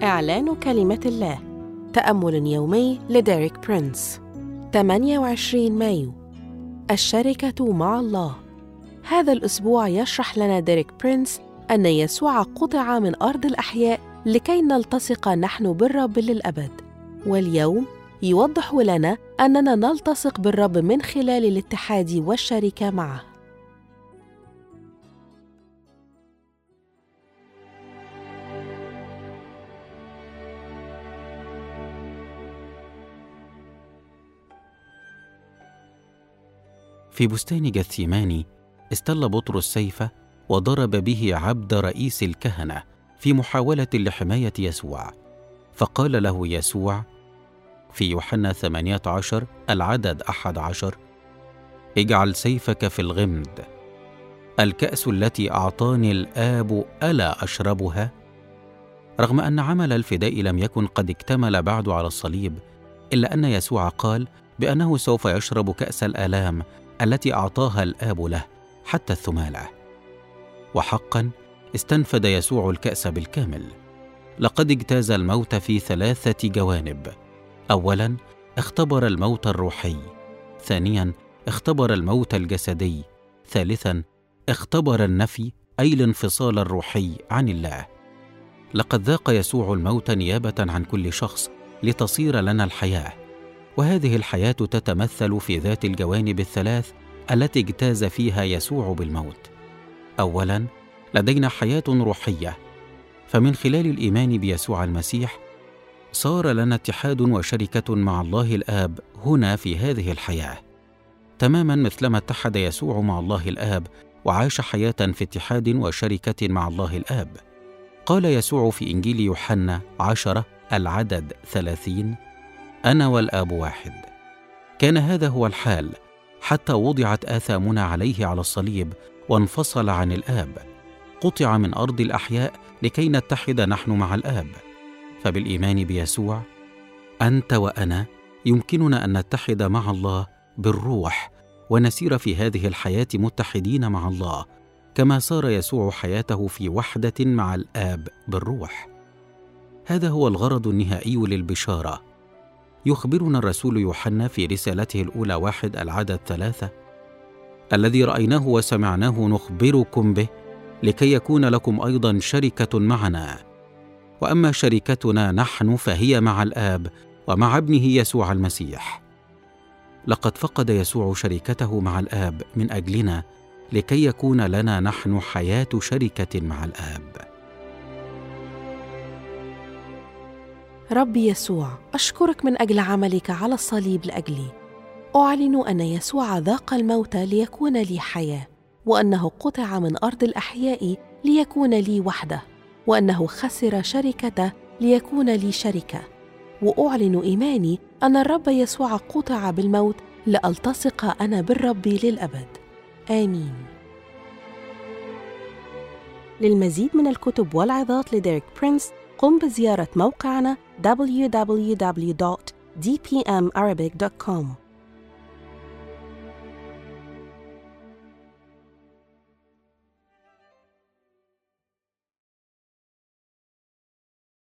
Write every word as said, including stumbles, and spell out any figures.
إعلان كلمة الله. تأمل يومي لديريك برينس. ثمانية وعشرين مايو. الشركة مع الله. هذا الأسبوع يشرح لنا ديريك برينس أن يسوع قطع من أرض الأحياء لكي نلتصق نحن بالرب للأبد، واليوم يوضح لنا أننا نلتصق بالرب من خلال الاتحاد والشركة معه. في بستان جثيماني استل بطرس سيفه وضرب به عبد رئيس الكهنة في محاولة لحماية يسوع، فقال له يسوع في يوحنا ثمانية عشر العدد أحد عشر: اجعل سيفك في الغمد، الكأس التي أعطاني الآب ألا أشربها؟ رغم أن عمل الفداء لم يكن قد اكتمل بعد على الصليب، إلا أن يسوع قال بأنه سوف يشرب كأس الآلام التي أعطاها الآب له حتى الثمالة. وحقا استنفد يسوع الكأس بالكامل. لقد اجتاز الموت في ثلاثة جوانب: أولا اختبر الموت الروحي، ثانيا اختبر الموت الجسدي، ثالثا اختبر النفي أي الانفصال الروحي عن الله. لقد ذاق يسوع الموت نيابة عن كل شخص لتصير لنا الحياة، وهذه الحياة تتمثل في ذات الجوانب الثلاث التي اجتاز فيها يسوع بالموت. أولاً لدينا حياة روحية، فمن خلال الإيمان بيسوع المسيح صار لنا اتحاد وشركة مع الله الآب هنا في هذه الحياة، تماماً مثلما اتحد يسوع مع الله الآب وعاش حياة في اتحاد وشركة مع الله الآب. قال يسوع في إنجيل يوحنا عشرة العدد ثلاثين: أنا والآب واحد. كان هذا هو الحال حتى وضعت آثامنا عليه على الصليب وانفصل عن الآب، قطع من أرض الأحياء لكي نتحد نحن مع الآب. فبالإيمان بيسوع أنت وأنا يمكننا أن نتحد مع الله بالروح ونسير في هذه الحياة متحدين مع الله، كما صار يسوع حياته في وحدة مع الآب بالروح. هذا هو الغرض النهائي للبشارة. يخبرنا الرسول يوحنا في رسالته الأولى واحد العدد ثلاثة: الذي رأيناه وسمعناه نخبركم به لكي يكون لكم أيضا شركة معنا، وأما شركتنا نحن فهي مع الآب ومع ابنه يسوع المسيح. لقد فقد يسوع شركته مع الآب من أجلنا لكي يكون لنا نحن حياة شركة مع الآب. ربي يسوع، أشكرك من أجل عملك على الصليب لأجلي. أعلن أن يسوع ذاق الموت ليكون لي حياة، وأنه قطع من أرض الأحياء ليكون لي وحده، وأنه خسر شركته ليكون لي شركة. وأعلن إيماني أن الرب يسوع قطع بالموت لألتصق أنا بالرب للأبد. آمين. للمزيد من الكتب والعظات لديريك برينس قم بزيارة موقعنا دبليو دبليو دبليو دوت دي بي إم أرابيك دوت كوم.